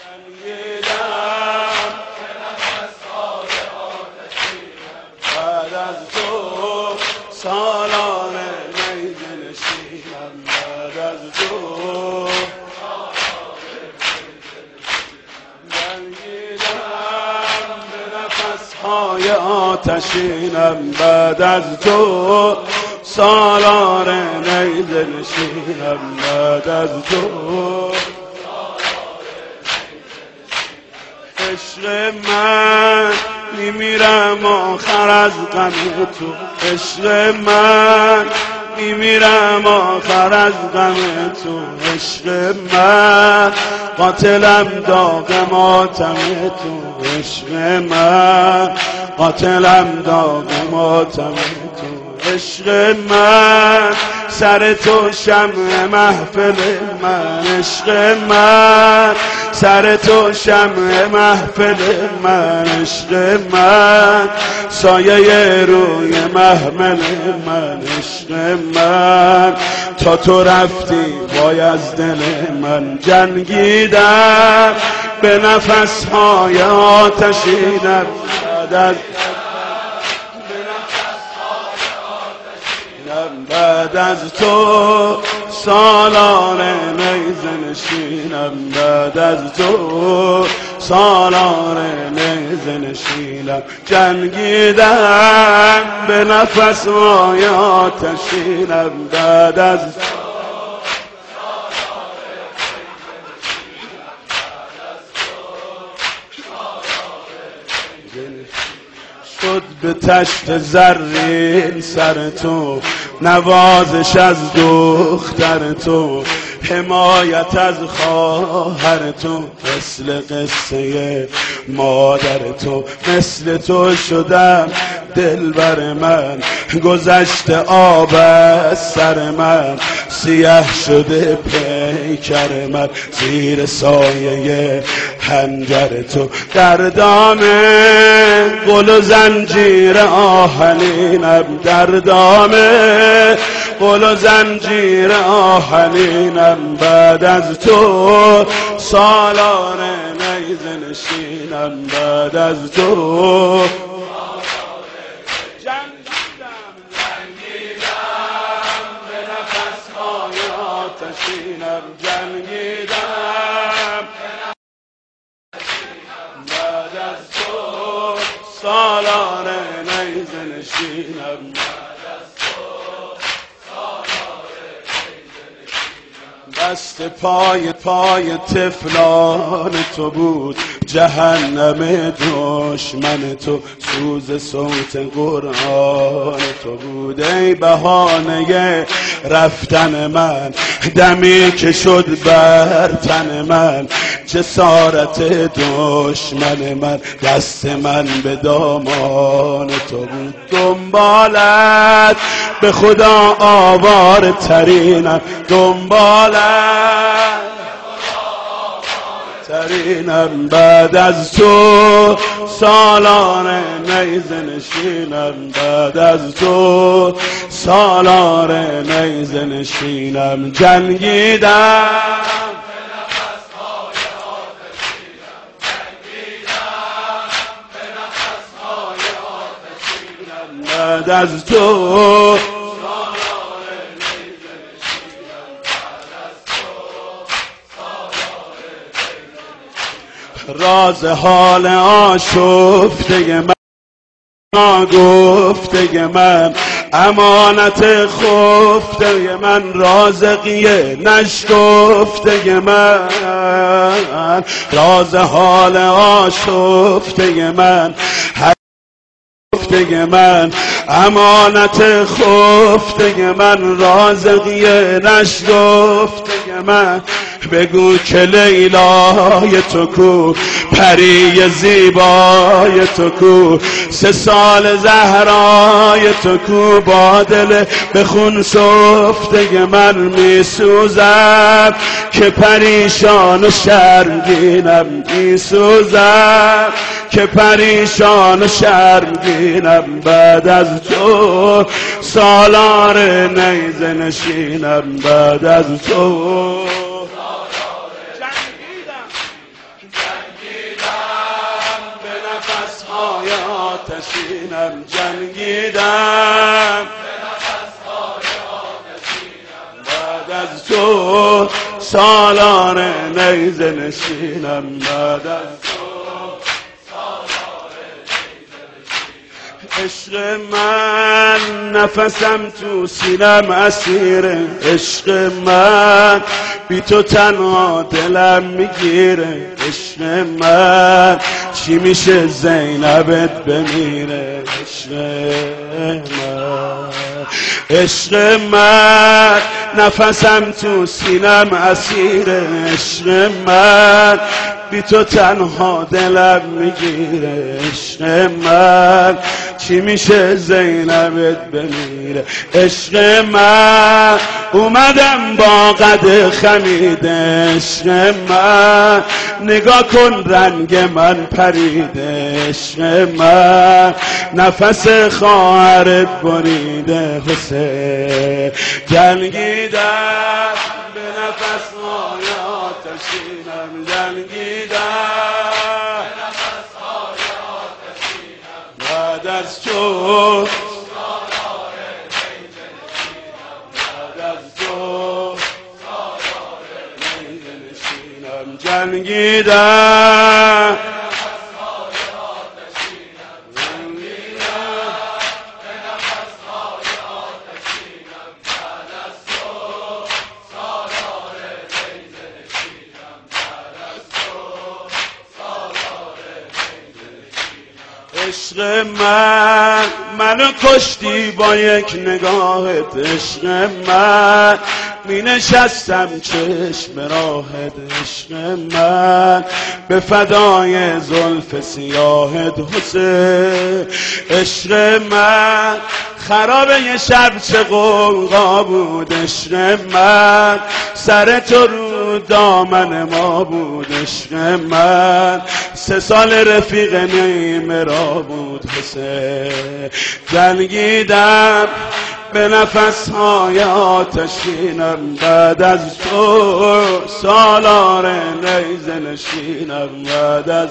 بعد از تو سالار نیزه نشینم، بعد از تو جنگیدم به نفسهای آتشینم، بعد از تو سالار نیزه نشینم، بعد از تو عشق من میمیرم آخر از غم تو، عشق من میمیرم آخر از غم تو، عشق من قاتلم داغ ماتم تو، عشق من قاتلم داغ ماتم تو، عشق من سر تو شمع محفل من، عشق من سر تو شمع محفل من، عشق من سایه روی محمل من، عشق من تا تو رفتی وای از دل من، جنگیدم به نفسهای آتشینم، بعد از تو سالار نیزه نشینم، بعد از تو سالار نیزه نشینم، جنگیدم به نفسهای آتشینم، بعد از شد به تشت زرین سر تو، نوازش از دختر تو، حمایت از خواهر تو، مثل قصه مادر تو، مثل تو شدم دلبر من، گذشت آب از سر من، سیاه شده پیکر من، زیر سایه خنجر تو، در دام گل و زنجیر آهنینم، در دام گل و زنجیر آهنینم، بعد از تو سالار نیزه نشینم، بعد از تو جنگیدم به نفسهای آتشینم، جنگیدم بعد از تو سالار نیزه نشینم، دست پای طفلان تو بود، جهنم دشمن تو، سوز صوت قرآن تو بود، ای بهانه رفتن من، دمی که شد بر تن من، جسارت دشمن من، دست من به دامان تو بود، دنبالت به خدا آوار ترینم، دنبالت ترینم، بعد از تو سالار نیزه نشینم، بعد از تو سالار نیزه نشینم، جنگیدم بعد از تو راز حال آشفته من، گفته من امانت خفته من، رازقیه نشکفته من، راز حال آشفته من، خفته من امانت خفته من، رازقیه نشکفته من، بگو که لیلای تو کو، پری زیبای تو کو، 3 سال زهرای تو کو، با دل به خون سفته من میسوزم، که پریشان و شرمگینم، میسوزم که پریشان و شرمگینم، بعد از تو سالار نیزه نشینم، بعد از تو نشینم جنگیدم بعد از تو سالار نیزه نشینم بعد از عشق من نفسم تو سینم اسیره عشق من بی تو تنها دلم میگیره عشق من چی میشه زینبت بمیره عشق من نفسم تو سینم اسیره عشق من بی تو تنها دلم میگیره عشق من چی میشه زینبت بمیره عشق من اومدم با قد خمیده عشق من نگاه کن رنگ من پریده عشق من نفس خواهرت بریده حسین جنگیدم به نفس های آتشینم جنگیدم بعد از تو بعد از تو جنگیدم عشق منو کشتی با یک نگاهت عشق من می نشستم چشم راهت عشق من به فدای زلف سیاهت حسین عشق من خراب یه شب چه غوغا بود عشق من سر تو رو دامن ما بود عشق من 3 سال رفیق نیمه را بود حسین جنگیدم به نفس های آتشینم بعد از تو سالار نیزه نشینم بعد از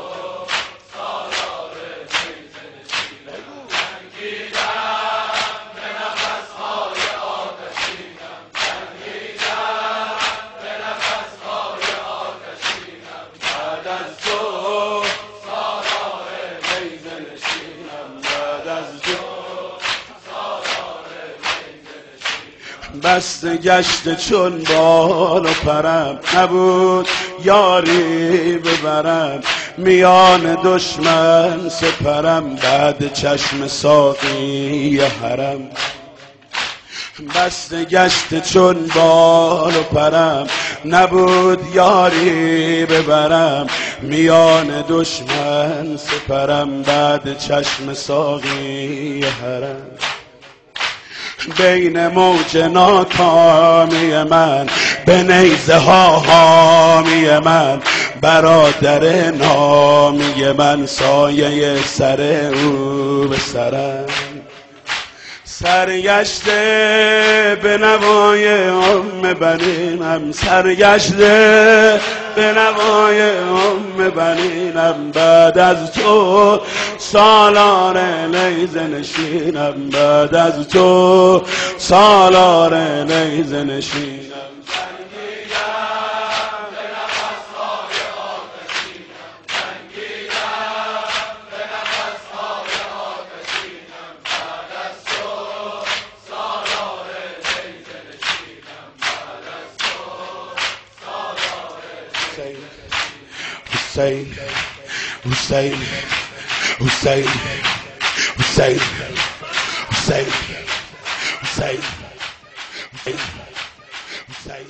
بسته گشته چون بال و پرم نبود یاری ببرم میان دشمن سپرم بعد چشم ساقی حرم بسته گشته چون بال و پرم نبود یاری ببرم میان دشمن سپرم بعد چشم ساقی حرم بین موج ناکامی من به نیزه ها حامی من برادر نامی من سایه سر او به سرم سرگشته به نوای ام بنینم سرگشته به نوای ام بنینم بعد از تو سالار نیزه نشینم بعد از تو سالار نیزه نشینم Hussein, Hussein, Hussein, Hussein, Hussein, Hussein, Hussein, Hussein.